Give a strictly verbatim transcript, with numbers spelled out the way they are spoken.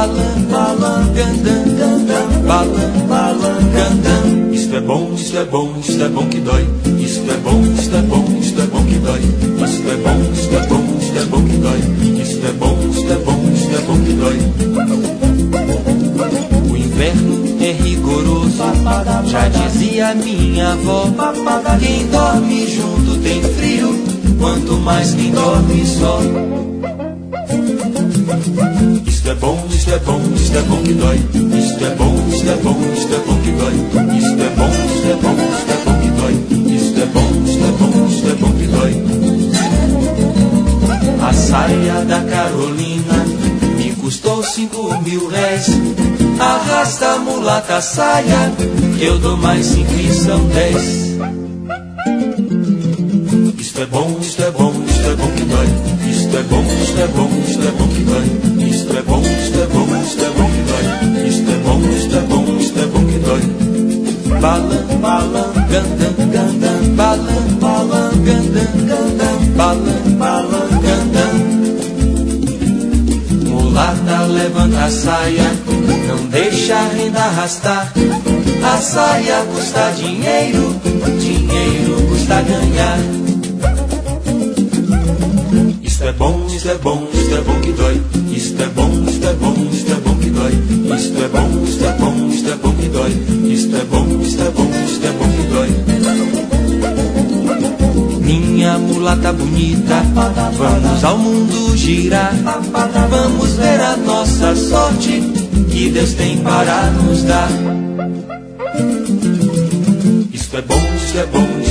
balan, balan, gandam, gandam, balan, balan, gandam. Isto é bom, isto é bom, isto é bom que dói. Isto é bom, isto é bom, isto é bom que dói. Isto é bom, isto é bom, isto é bom que dói. Isto é bom, isto é bom, isto é bom que dói. O inverno é rigoroso, já dizia minha avó. Quem dorme junto tem frio, quanto mais quem dorme só. Isto é bom, isto é bom, isto é bom que dói. Isto é bom, isto é bom, isto é bom que dói. Isto é bom, isto é bom, isto é bom que dói. Isto é bom, isto é bom, isto é bom que dói. A saia da Carolina me custou cinco mil réis. Arrasta a mulata a saia, que eu dou mais cinco e são dez. Isto é bom, isto é bom, isto é bom que dói. Isto é bom, isto é bom, isto é bom que dói. Isto é bom, isto é bom, isto é bom que dói. Isto é bom, isto é bom, isto é bom que dói. Balan, balan, gandam, gandam, balan, balan, gandam, gandam, balan, balan, gandam. Mulata, levanta a saia, não deixa a renda arrastar. A saia custa dinheiro, dinheiro custa ganhar. Isto é bom, isto é bom, isto é bom que dói. Isto é bom, isto é bom, isto é bom que dói. Isto é bom, isto é bom, isto é bom que dói. Isto é bom, isto é bom, isto é bom que dói. Minha mulata bonita, vamos ao mundo girar. Vamos ver a nossa sorte que Deus tem para nos dar. Isto é bom, isto é bom,